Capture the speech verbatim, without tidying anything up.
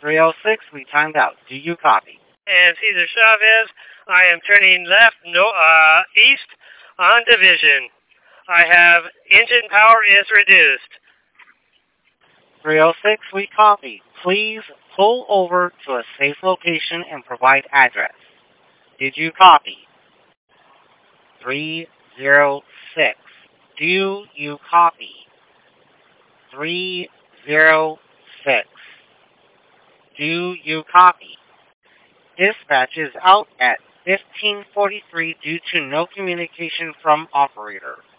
three oh six, we timed out. Do you copy? And Cesar Chavez, I am turning left, no, uh, east on Division. I have engine power is reduced. three oh six, we copy. Please pull over to a safe location and provide address. Did you copy? three oh six, do you copy? three oh six, do you copy? Dispatch is out at fifteen forty-three due to no communication from operator.